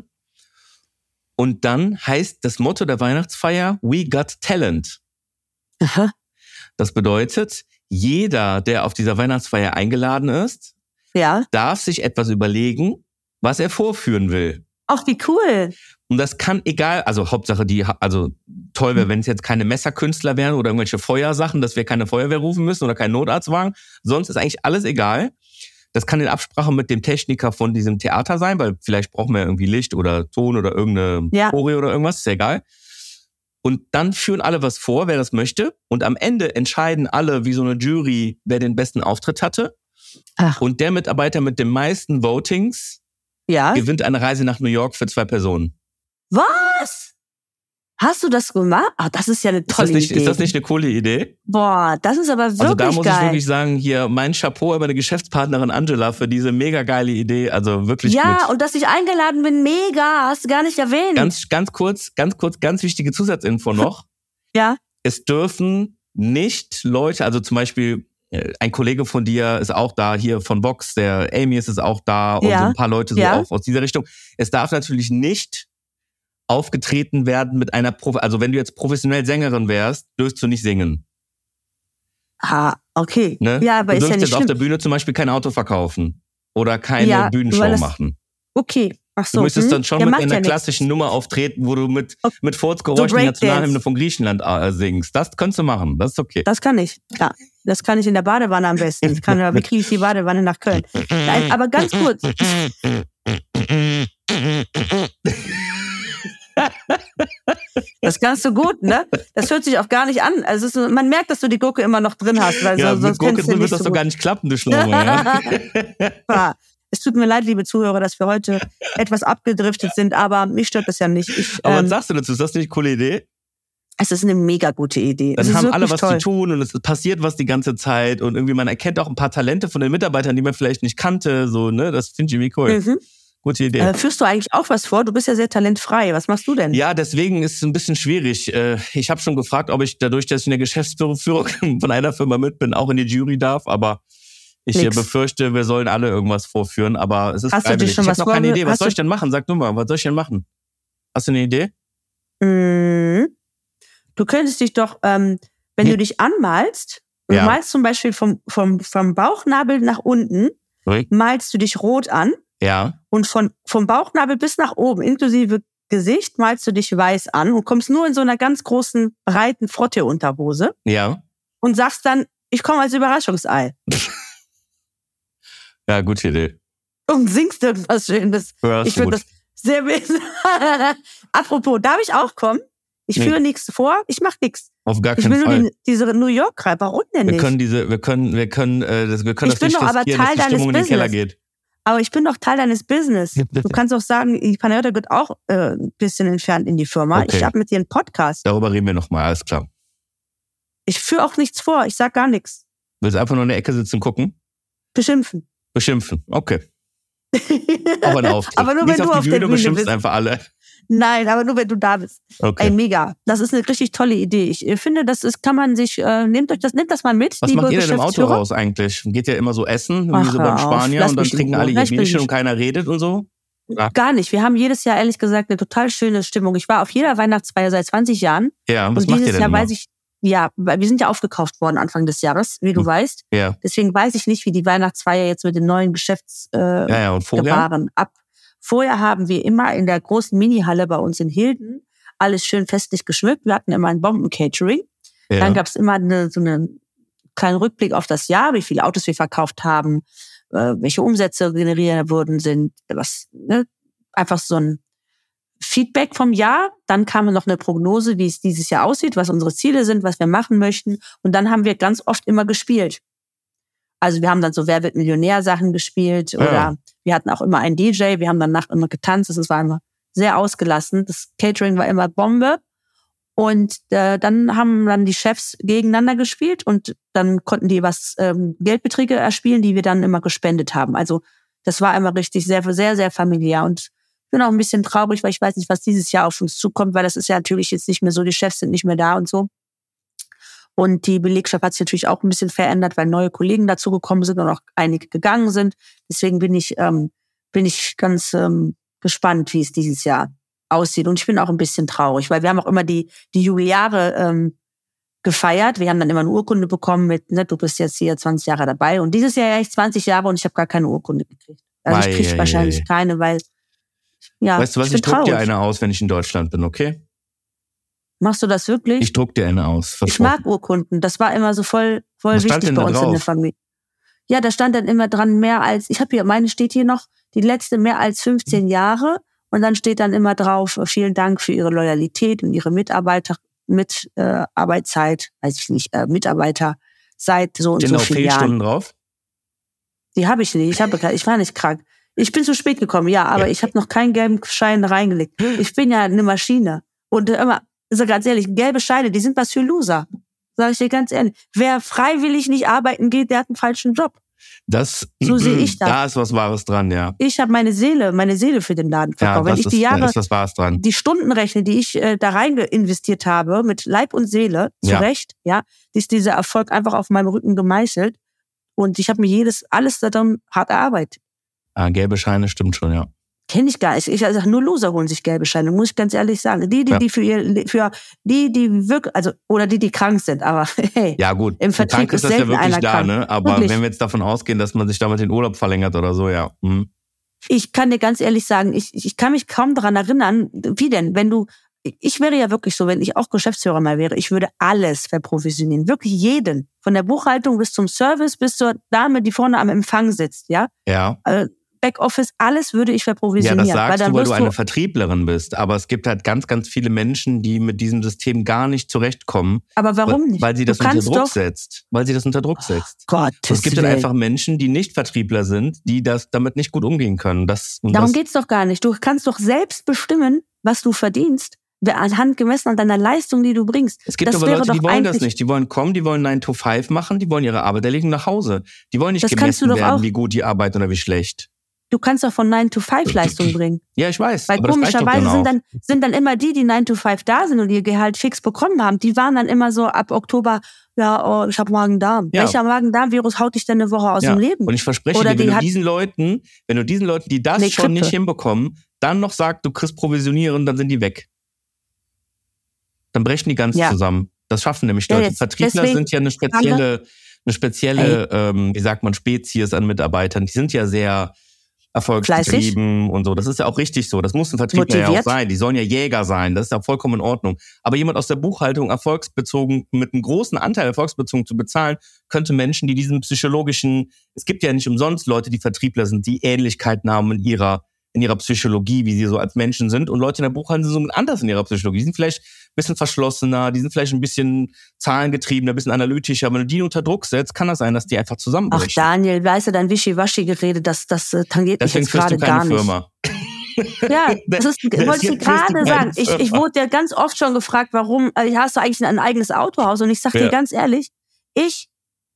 Und dann heißt das Motto der Weihnachtsfeier We Got Talent. Aha. Das bedeutet, jeder, der auf dieser Weihnachtsfeier eingeladen ist, darf sich etwas überlegen, was er vorführen will. Ach, wie cool. Und das kann Hauptsache toll wäre, wenn es jetzt keine Messerkünstler wären oder irgendwelche Feuersachen, dass wir keine Feuerwehr rufen müssen oder keinen Notarztwagen. Sonst ist eigentlich alles egal. Das kann in Absprache mit dem Techniker von diesem Theater sein, weil vielleicht brauchen wir irgendwie Licht oder Ton oder irgendeine Choreo oder irgendwas, ist ja egal. Und dann führen alle was vor, wer das möchte. Und am Ende entscheiden alle wie so eine Jury, wer den besten Auftritt hatte. Ach. Und der Mitarbeiter mit den meisten Votings gewinnt eine Reise nach New York für 2 Personen. Was? Hast du das gemacht? Das ist ja eine tolle Idee. Ist das nicht eine coole Idee? Boah, das ist aber wirklich geil. Also da muss ich wirklich sagen, hier mein Chapeau über meine Geschäftspartnerin Angela für diese mega geile Idee. Also wirklich gut. Und dass ich eingeladen bin, mega. Hast du gar nicht erwähnt. Ganz kurz, ganz wichtige Zusatzinfo noch. Es dürfen nicht Leute, also zum Beispiel ein Kollege von dir ist auch da, hier von Vox, der Amy ist auch da und so ein paar Leute so auch aus dieser Richtung. Es darf natürlich nicht aufgetreten werden mit einer also wenn du jetzt professionell Sängerin wärst, dürfst du nicht singen. Okay. Ne? Ja, aber du ist ja nicht jetzt schlimm. Auf der Bühne zum Beispiel kein Auto verkaufen oder keine Bühnenshow machen. Okay. Ach so. Du müsstest dann schon mit einer klassischen Nummer auftreten, wo du mit Furzgeräuschen die Nationalhymne von Griechenland singst. Das kannst du machen, das ist okay. Das kann ich, ja. Das kann ich in der Badewanne am besten. Wie kriege ich die Badewanne nach Köln? Nein, aber ganz kurz. Das kannst du gut, ne? Das hört sich auch gar nicht an. Also man merkt, dass du die Gurke immer noch drin hast. Weil sonst mit Gurke drin wird das doch gar nicht klappen, du Schlaume. Es tut mir leid, liebe Zuhörer, dass wir heute etwas abgedriftet sind, aber mich stört das ja nicht. Aber was sagst du dazu? Ist das nicht eine coole Idee? Es ist eine mega gute Idee. Dann haben alle was zu tun und es passiert was die ganze Zeit und irgendwie man erkennt auch ein paar Talente von den Mitarbeitern, die man vielleicht nicht kannte. So, ne? Das finde ich irgendwie cool. Gute Idee. Führst du eigentlich auch was vor? Du bist ja sehr talentfrei. Was machst du denn? Ja, deswegen ist es ein bisschen schwierig. Ich habe schon gefragt, ob ich dadurch, dass ich in der Geschäftsführung von einer Firma mit bin, auch in die Jury darf. Aber ich befürchte, wir sollen alle irgendwas vorführen. Aber es ist freiwillig. Ich habe noch keine Idee. Was soll ich denn machen? Sag du mal, was soll ich denn machen? Hast du eine Idee? Du könntest dich doch, wenn du dich anmalst, du malst zum Beispiel vom Bauchnabel nach unten, malst du dich rot an. Ja. Und vom Bauchnabel bis nach oben, inklusive Gesicht, malst du dich weiß an und kommst nur in so einer ganz großen, breiten Frotte-Unterhose. Ja. Und sagst dann, ich komme als Überraschungsei. Ja, gute Idee. Und singst irgendwas Schönes. Ja, ich würde das Sehr business. Apropos, darf ich auch kommen? Ich führe nichts vor, ich mache nichts. Auf gar keinen Fall. Ich will nur diese New York-Reihe, warum denn nicht? Wir können das nicht riskieren, dass die Stimmung in den Keller geht. Aber ich bin doch Teil deines Business. Du kannst auch sagen, die Panayota geht auch ein bisschen entfernt in die Firma. Okay. Ich habe mit dir einen Podcast. Darüber reden wir nochmal, alles klar. Ich führe auch nichts vor, ich sag gar nichts. Willst du einfach nur in der Ecke sitzen und gucken? Beschimpfen, okay. Aber ein Auftritt. Aber nur wenn du auf der Bühne beschimpfst einfach alle. Nein, aber nur wenn du da bist. Okay. Ey, mega. Das ist eine richtig tolle Idee. Ich finde, kann man sich, nehmt das mal mit. Was macht ihr denn im Auto raus eigentlich? Geht ja immer so essen, wie so beim Spanier und dann trinken alle ihr Bierchen und keiner redet und so? Ja. Gar nicht. Wir haben jedes Jahr, ehrlich gesagt, eine total schöne Stimmung. Ich war auf jeder Weihnachtsfeier seit 20 Jahren. Ja, und was macht ihr denn Jahr immer? weiß ich, ja, wir sind ja aufgekauft worden Anfang des Jahres, wie du weißt. Ja. Deswegen weiß ich nicht, wie die Weihnachtsfeier jetzt mit den neuen Geschäftsgebaren ab. Vorher haben wir immer in der großen Minihalle bei uns in Hilden alles schön festlich geschmückt. Wir hatten immer ein Bomben-Catering. Ja. Dann gab es immer so einen kleinen Rückblick auf das Jahr, wie viele Autos wir verkauft haben, welche Umsätze generiert worden sind, einfach so ein Feedback vom Jahr. Dann kam noch eine Prognose, wie es dieses Jahr aussieht, was unsere Ziele sind, was wir machen möchten. Und dann haben wir ganz oft immer gespielt. Also wir haben dann so Wer wird Millionär Sachen gespielt oder wir hatten auch immer einen DJ, wir haben danach immer getanzt, das war immer sehr ausgelassen. Das Catering war immer Bombe und dann haben dann die Chefs gegeneinander gespielt und dann konnten die Geldbeträge erspielen, die wir dann immer gespendet haben. Also das war immer richtig sehr, sehr, sehr familiär und ich bin auch ein bisschen traurig, weil ich weiß nicht, was dieses Jahr auf uns zukommt, weil das ist ja natürlich jetzt nicht mehr so, die Chefs sind nicht mehr da und so. Und die Belegschaft hat sich natürlich auch ein bisschen verändert, weil neue Kollegen dazugekommen sind und auch einige gegangen sind. Deswegen bin ich ganz gespannt, wie es dieses Jahr aussieht. Und ich bin auch ein bisschen traurig, weil wir haben auch immer die Jubeljahre gefeiert. Wir haben dann immer eine Urkunde bekommen mit, du bist jetzt hier 20 Jahre dabei. Und dieses Jahr ich 20 Jahre und ich habe gar keine Urkunde gekriegt. Also ich kriege wahrscheinlich keine, weil weißt du was, ich druck dir eine aus, wenn ich in Deutschland bin, okay? Machst du das wirklich? Ich druck dir eine aus. Ich mag Urkunden. Das war immer so voll wichtig bei uns in der Familie. Ja, da stand dann immer dran meine steht hier noch, die letzte mehr als 15 Jahre. Und dann steht dann immer drauf, vielen Dank für Ihre Loyalität und Ihre Arbeitszeit, weiß ich nicht, Mitarbeiter seit so und so vielen Jahren. Fehlstunden drauf? Die habe ich nicht. Ich war nicht krank. Ich bin zu spät gekommen, ja, aber ich habe noch keinen gelben Schein reingelegt. Ich bin ja eine Maschine. Und immer, also ganz ehrlich, gelbe Scheine, die sind was für Loser. Sag ich dir ganz ehrlich. Wer freiwillig nicht arbeiten geht, der hat einen falschen Job. So sehe ich das. Da ist was Wahres dran, ja. Ich habe meine Seele für den Laden verkauft. Wenn ich die Jahre, ist was Wahres dran. Die Stunden rechne, die ich da rein investiert habe, mit Leib und Seele, zu Recht, ist dieser Erfolg einfach auf meinem Rücken gemeißelt. Und ich habe mir alles daran hart erarbeitet. Gelbe Scheine stimmt schon, ja. Kenne ich gar nicht. Ich sage, nur Loser holen sich gelbe Scheine, muss ich ganz ehrlich sagen. Die wirklich, also, oder die krank sind, aber hey. Ja, gut. Im Vertrieb krank ist das ja wirklich da, krank. Ne? Aber wirklich. Wenn wir jetzt davon ausgehen, dass man sich damit den Urlaub verlängert oder so, ja. Ich kann dir ganz ehrlich sagen, ich kann mich kaum daran erinnern, wie denn, ich wäre ja wirklich so, wenn ich auch Geschäftsführer mal wäre, ich würde alles verprovisionieren. Wirklich jeden. Von der Buchhaltung bis zum Service, bis zur Dame, die vorne am Empfang sitzt, ja? Ja. Backoffice, alles würde ich verprovisionieren. Ja, das sagst weil du eine Vertrieblerin bist. Aber es gibt halt ganz, ganz viele Menschen, die mit diesem System gar nicht zurechtkommen. Aber warum nicht? Weil sie das unter Druck setzt. Gott, es gibt halt einfach Menschen, die nicht Vertriebler sind, die damit nicht gut umgehen können. Darum geht's doch gar nicht. Du kannst doch selbst bestimmen, was du verdienst. Anhand gemessen an deiner Leistung, die du bringst. Es gibt aber Leute, die wollen das nicht. Die wollen kommen, die wollen 9 to 5 machen, die wollen ihre Arbeit erledigen nach Hause. Die wollen nicht gemessen werden, wie gut die arbeiten oder wie schlecht. Du kannst doch von 9 to 5 Leistung bringen. Ja, ich weiß. Weil aber komischerweise sind dann immer die 9 to 5 da sind und ihr Gehalt fix bekommen haben, die waren dann immer so ab Oktober, ich habe Magen-Darm. Ja. Welcher Magen-Darm-Virus haut dich denn eine Woche aus dem Leben? Und ich verspreche dir, wenn du diesen Leuten, die das schon nicht hinbekommen, dann noch sagst, du kriegst provisionieren, dann sind die weg. Dann brechen die ganz zusammen. Das schaffen nämlich Leute. Vertriebler sind ja eine spezielle, wie sagt man, Spezies an Mitarbeitern. Die sind ja sehr erfolgsgetrieben und so. Das ist ja auch richtig so. Das muss ein Vertriebler ja auch sein. Die sollen ja Jäger sein. Das ist ja vollkommen in Ordnung. Aber jemand aus der Buchhaltung erfolgsbezogen, mit einem großen Anteil erfolgsbezogen zu bezahlen, könnte Menschen, die diesen psychologischen, es gibt ja nicht umsonst Leute, die Vertriebler sind, die Ähnlichkeiten haben in ihrer in ihrer Psychologie, wie sie so als Menschen sind. Und Leute in der Buchhandlung sind so anders in ihrer Psychologie. Die sind vielleicht ein bisschen verschlossener, die sind vielleicht ein bisschen zahlengetriebener, ein bisschen analytischer. Wenn du die unter Druck setzt, kann das sein, dass die einfach zusammenbrechen. Ach Daniel, weißt du, dein Wischiwaschi-Gerede, das tangiert mich jetzt gerade gar nicht. Deswegen führst du keine Firma. Ja, wollte ich gerade sagen. Ich wurde ja ganz oft schon gefragt, warum hast du eigentlich ein eigenes Autohaus? Und ich sag dir ganz ehrlich, ich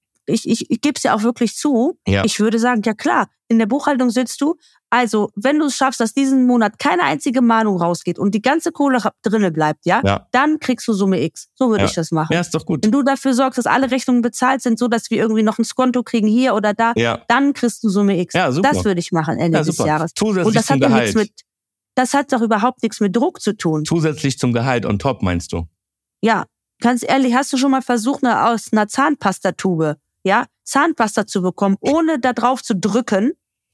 gebe es ja auch wirklich zu. Ja. Ich würde sagen, ja klar, in der Buchhaltung sitzt du. Also, wenn du es schaffst, dass diesen Monat keine einzige Mahnung rausgeht und die ganze Kohle drinnen bleibt, dann kriegst du Summe X. So würde ich das machen. Ja, ist doch gut. Wenn du dafür sorgst, dass alle Rechnungen bezahlt sind, so dass wir irgendwie noch ein Skonto kriegen hier oder da, dann kriegst du Summe X. Ja, super. Das würde ich machen Ende des Jahres. Zusätzlich und das zum hat Gehalt. Das hat doch überhaupt nichts mit Druck zu tun. Zusätzlich zum Gehalt on top, meinst du? Ja, ganz ehrlich, hast du schon mal versucht, aus einer Zahnpastatube, Zahnpasta zu bekommen, ohne da drauf zu drücken?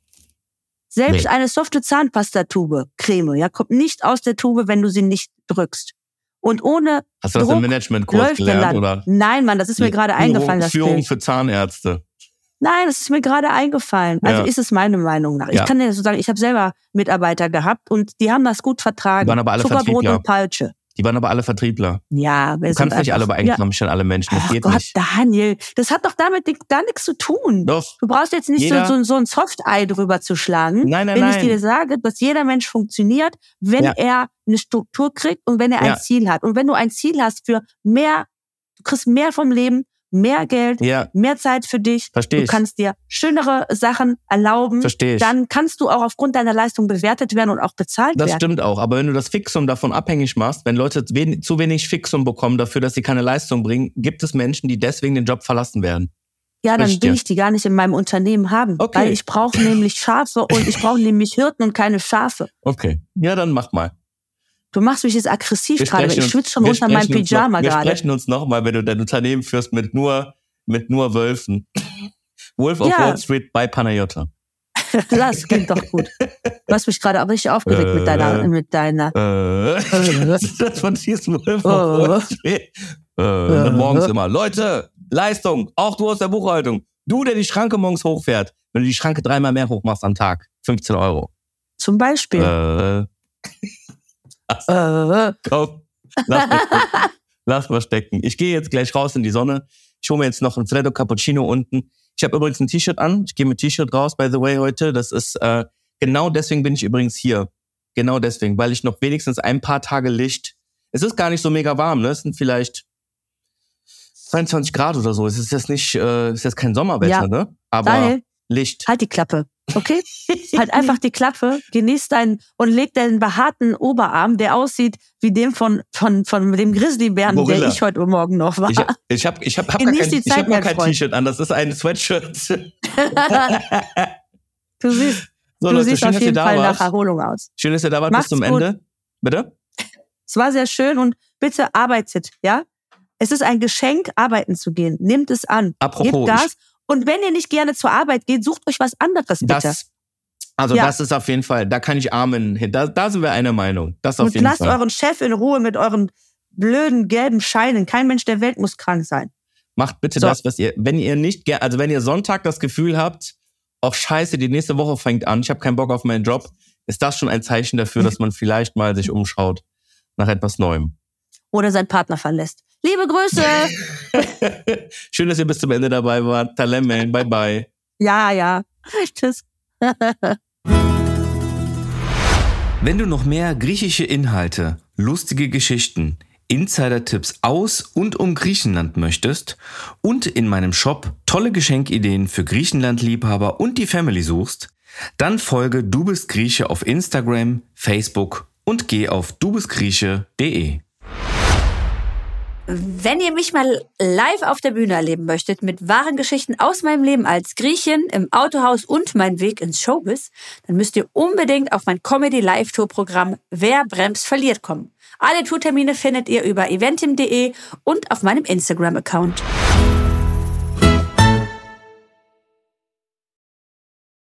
Selbst eine softe Zahnpastatube, Creme, kommt nicht aus der Tube, wenn du sie nicht drückst. Und ohne Hast du das im Managementkurs gelernt, oder? Nein, Mann, das ist mir gerade eingefallen. Führung für Zahnärzte. Nein, das ist mir gerade eingefallen. Also ist es meine Meinung nach. Ich kann dir so sagen, ich habe selber Mitarbeiter gehabt und die haben das gut vertragen. Die waren aber alle Zuckerbrot und Peitsche. Die waren aber alle Vertriebler. Ja, du kannst nicht alle beeinflussen, schon alle Menschen. Das geht Gott, nicht. Daniel, das hat doch damit gar nichts zu tun. Doch. Du brauchst jetzt nicht so ein Soft-Ei drüber zu schlagen. Nein. Wenn ich dir sage, dass jeder Mensch funktioniert, wenn er eine Struktur kriegt und wenn er ein Ziel hat. Und wenn du ein Ziel hast für mehr, du kriegst mehr vom Leben, mehr Geld, mehr Zeit für dich. Du kannst dir schönere Sachen erlauben. Dann kannst du auch aufgrund deiner Leistung bewertet werden und auch bezahlt werden. Das stimmt auch. Aber wenn du das Fixum davon abhängig machst, wenn Leute zu wenig Fixum bekommen dafür, dass sie keine Leistung bringen, gibt es Menschen, die deswegen den Job verlassen werden. Ja, dann will ich die gar nicht in meinem Unternehmen haben. Okay. Weil ich brauche nämlich Schafe und ich brauche nämlich Hirten und keine Schafe. Okay. Ja, dann mach mal. Du machst mich jetzt aggressiv gerade, weil ich schwitze schon unter meinem Pyjama gerade. Wir sprechen uns nochmal, wenn du dein Unternehmen führst mit nur Wölfen. Wolf of Wall Street bei Panayota. Das klingt doch gut. Du hast mich gerade auch richtig aufgeregt mit deiner. Das von diesem Wolf of Wall Street. Und morgens immer, Leute, Leistung, auch du aus der Buchhaltung. Du, der die Schranke morgens hochfährt. Wenn du die Schranke 3-mal mehr hochmachst am Tag, 15 €. Zum Beispiel. Komm, lass mal stecken. Ich gehe jetzt gleich raus in die Sonne. Ich hole mir jetzt noch ein Freddo Cappuccino unten. Ich habe übrigens ein T-Shirt an. Ich gehe mit T-Shirt raus, by the way, heute. Das ist genau deswegen bin ich übrigens hier. Genau deswegen, weil ich noch wenigstens ein paar Tage Licht. Es ist gar nicht so mega warm, ne? Es sind vielleicht 22 Grad oder so. Es ist jetzt nicht, ist jetzt kein Sommerwetter, ne? Aber Daniel, Licht. Halt die Klappe. Okay? Halt einfach die Klappe, genieß und leg deinen behaarten Oberarm, der aussieht wie dem von dem Grizzlybären, Gorilla. Der ich heute Morgen noch war. Ich hab gar kein T-Shirt an, das ist ein Sweatshirt. Du siehst schön, auf jeden Fall nach Erholung aus. Schön, dass ihr da wart bis zum Ende. Bitte? Es war sehr schön und bitte arbeitet, ja? Es ist ein Geschenk, arbeiten zu gehen. Nehmt es an. Apropos, gebt Gas. Und wenn ihr nicht gerne zur Arbeit geht, sucht euch was anderes, bitte. Das ist auf jeden Fall, da kann ich Amen hin. Da sind wir einer Meinung. Das auf und jeden lasst Fall. Euren Chef in Ruhe mit euren blöden gelben Scheinen. Kein Mensch der Welt muss krank sein. Macht bitte das, was ihr, wenn ihr Sonntag das Gefühl habt, ach scheiße, die nächste Woche fängt an, ich habe keinen Bock auf meinen Job, ist das schon ein Zeichen dafür, dass man vielleicht mal sich umschaut nach etwas Neuem. Oder seinen Partner verlässt. Liebe Grüße! Schön, dass ihr bis zum Ende dabei wart. Talemme, bye bye. Ja. Tschüss. Wenn du noch mehr griechische Inhalte, lustige Geschichten, Insider-Tipps aus und um Griechenland möchtest und in meinem Shop tolle Geschenkideen für Griechenland-Liebhaber und die Family suchst, dann folge Du bist Grieche auf Instagram, Facebook und geh auf dubistgrieche.de. Wenn ihr mich mal live auf der Bühne erleben möchtet, mit wahren Geschichten aus meinem Leben als Griechin im Autohaus und mein Weg ins Showbiz, dann müsst ihr unbedingt auf mein Comedy-Live-Tour-Programm Wer bremst, verliert kommen. Alle Tourtermine findet ihr über eventim.de und auf meinem Instagram-Account.